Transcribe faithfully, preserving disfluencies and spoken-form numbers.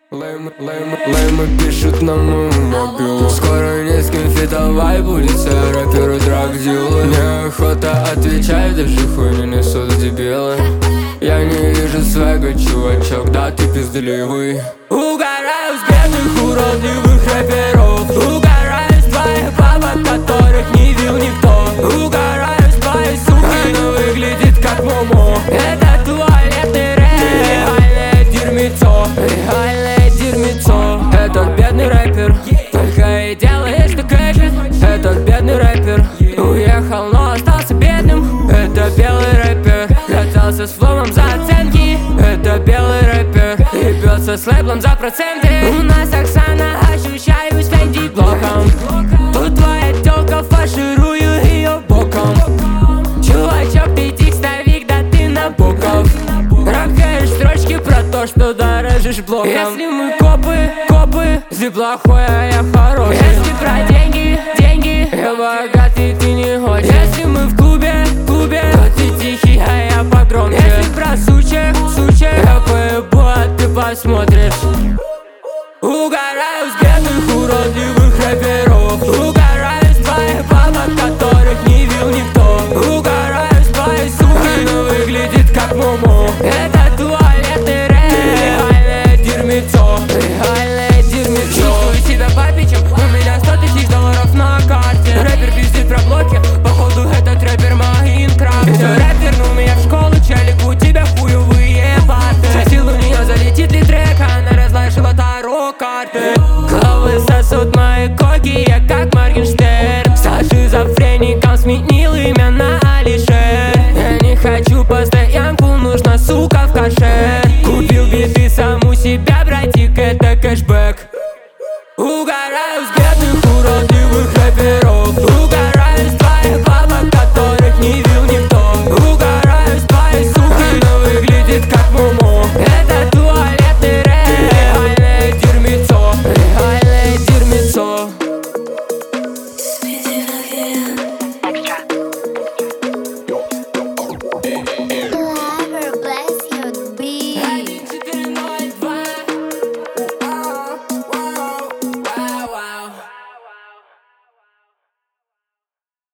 Леймы, леймы, леймы пишут на моему мобилу. Скоро не с кем фитовать будет, все рэперы драг-дилы. Неохота отвечать, даже хуйню несут дебилы. Я не вижу свега, чувачок, да ты пиздливый. Угораю с бедных уродливых рэперов. Угораю с твоих бабок, которых не видел никто. Угораю с твоей суки, но выглядит как момо. Это туалетный рэп, реальное дерьмецо, реальное дерьмецо. Этот бедный рэпер только и делает, что кэшит. Этот бедный рэпер уехал, но остался бедным. Это белый рэпер, катался с фломом за оценки. Это белый рэпер и бьется с лейблом за проценты. У нас Оксана, ощущаюсь Фенди блоком. Тут твоя тёлка, фарширую её боком. Чувачок, ты текстовик, да ты Набоков. Ракаешь строчки про то, что дорожишь блоком. Если мы копы, копы, ты плохой, а я хороший. Если про деньги, деньги, я богатый, ты не хочешь. Если мы в клубе, клубе, то ты тихий, а я погромче. Если про сучек, сучек, я поебу, а ты посмотришь. Угораю с бедных уродливых рэперов. Угораю с твоих бабок, которых не видел никто. Угораю с твоей суки, но выглядит как момо. Это туалетный рэп, реальное дерьмецо, реальное дерьмецо. Чувствую себя папичем, у меня сто тысяч долларов на карте. Рэпер пиздит про блоки, походу этот рэпер Майнкрафт. Это рэпер, но у меня в школу челик, у тебя хуевые парты. Спросил у нее, залетит ли трек, она разложила таро карты. Головы сосут мои коки, я как Моргенштерн. Со шизофреником сменил имя на Алишер. Я не хочу постоянку, нужна сука в кашер. Купил биты, сам у себя, братик, это кэшбэк. Угораю